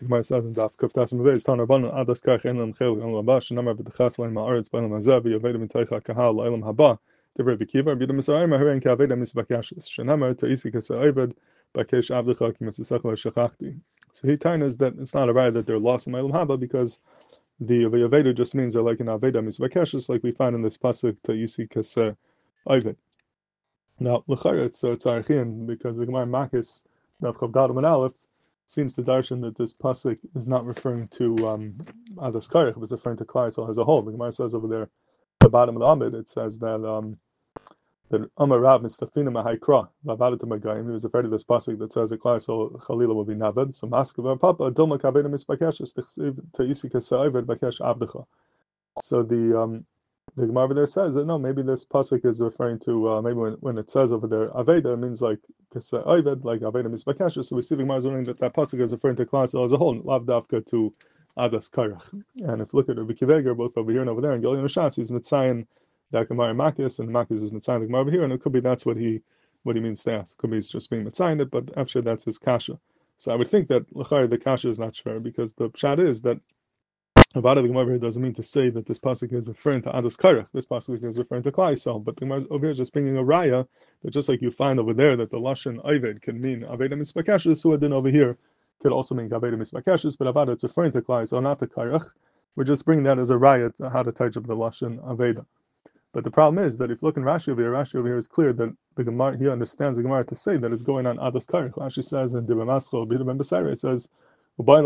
The Gemara says in Daf Kuftas Mavez Tanar Banu Adas Kach Enlam Chel Enlam Haba Shenamar B'Dechas Leim Haaretz B'Elam Hazeh V'Yaveda Mitaycha Kahal Le'Elam Haba Divrei B'Kiva B'Yidam Yisrael Maharein Kaveda Misbakashis Shenamar Ta'isi Kasa'Eved Bakesh Avdecha Kimetzisach Le'Shachachti. So he tells that it's not a right that they're lost in Le'Elam Haba because the V'Yaveda just means they're like an Aveda Misbakashis, like we find in this pasuk Ta'isi Kasa'Eved. Now L'Chara it's Tzarchian because the Gemara Makis Daf Chav Daled Amud Aleph seems to darshan that this pasuk is not referring to Adas Karech, but it's referring to Klal Yisrael as a whole. The Gemara says over there, at the bottom of the Amid, it says that that Amar Rav Mistafina Mahaikra Vavadat Magayim. He was afraid of this pasuk that says that Klal Yisrael Chalila will be Naved. So Maskav Papa Dilma Kaveda Mispakeshes Ta'isi Kasa'Eved Bakesh Avdecha. So the Gemara over there says that no, maybe this pasuk is referring to maybe when it says over there Aveda, it means like Aved, like Aveda Misbakasha. So we see the Gemara is wondering that pasuk is referring to Klal Yisrael as a whole, lav dafka to Adas Karach. And if you look at Rabbi Kiveger, both over here and over there, and Gilyon Shas, he's Mitzayin that Gemara Makis, and Makis is Mitzayin the Gemara over here, and it could be that's what he means to ask. It could be he's just being Mitzayin it, but after that's his kasha. So I would think that l'chari the kasha is not fair because the pshat is that Avada the Gemara here doesn't mean to say that this pasuk is referring to Adas Karach. This pasuk is referring to Klal Yisrael, but the Gemara over here is just bringing a raya that just like you find over there that the lashon Aved can mean Aveda Mispakashis, so then over here could also mean Aveda Mispakashis, but Avada it's referring to Klal Yisrael, not to Karach. We're just bringing that as a raya to how to touch up the lashon Aveda. But the problem is that if you look in Rashi over here is clear that the Gemara he understands the Gemara to say that it's going on Adas Karach. Rashi says in Dibba Maschol Bidam Besayre it says. So he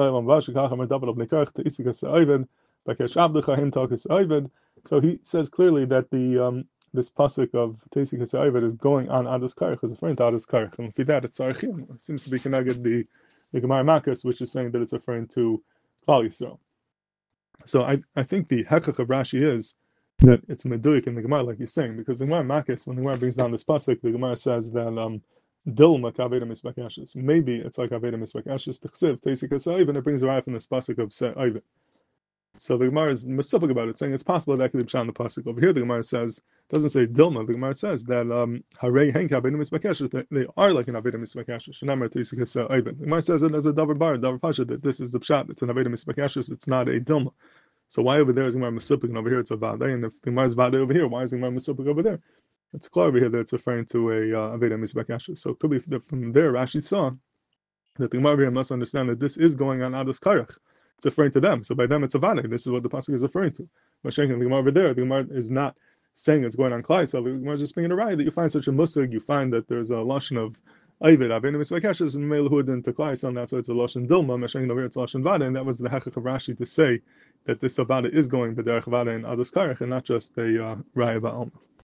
says clearly that the this pasuk of Teisi Kasa'Eved is going on Adas Karach, is referring to Adas Karach, and for that it's Tzarchian. It seems to be connected the Gemara Makos, which is saying that it's referring to Klal Yisrael. So I think the hekach of Rashi is that it's meduik in the Gemara, like he's saying, because the Gemara Makos, when the Gemara brings down this pasuk, the Gemara says that Dilma Kaveda Misbakashis. Maybe it's like Aveda Misbakashis T'chsiv Teisi Kasa'Eved, and it brings right from this pasuk of Se'Eved. So the Gemara is misufik about it, saying it's possible that could be pshat in the pasuk. Over here, the Gemara says doesn't say Dilma. The Gemara says that Harei Hen Kaveda Misbakashis. They are like an Aveda Misbakashis. Shenamar Teisi Kasa'Eved. The Gemara says it as a davar bar, davar pasha, that this is the pshat. It's an Aveda Misbakashis. It's not a Dilma. So why over there is the Gemara misufik, and over here it's a Vadei, and if the Gemara is Vadei over here, why is the Gemara misufik over there? It's clear over here that it's referring to a Aveda Misbakashis. So it could be that from there Rashi saw that the Gemara here must understand that this is going on Adas Karach. It's referring to them. So by them it's a Vadei. This is what the pasuk is referring to. But the Gemara over there, the Gemara is not saying it's going on Klal. So the Gemara is just bringing a right that you find such a musig, you find that there's a lashon of Aved, Aveda Misbakashis, and Melhud into Klal, and that's why it's a lashon Dilma. Mashenkin over here it's lashon Vadei, and that was the hechach of Rashi to say that this Avada is going b'derech Vadei and Adas Karach, and not just a Raya Ba'alma.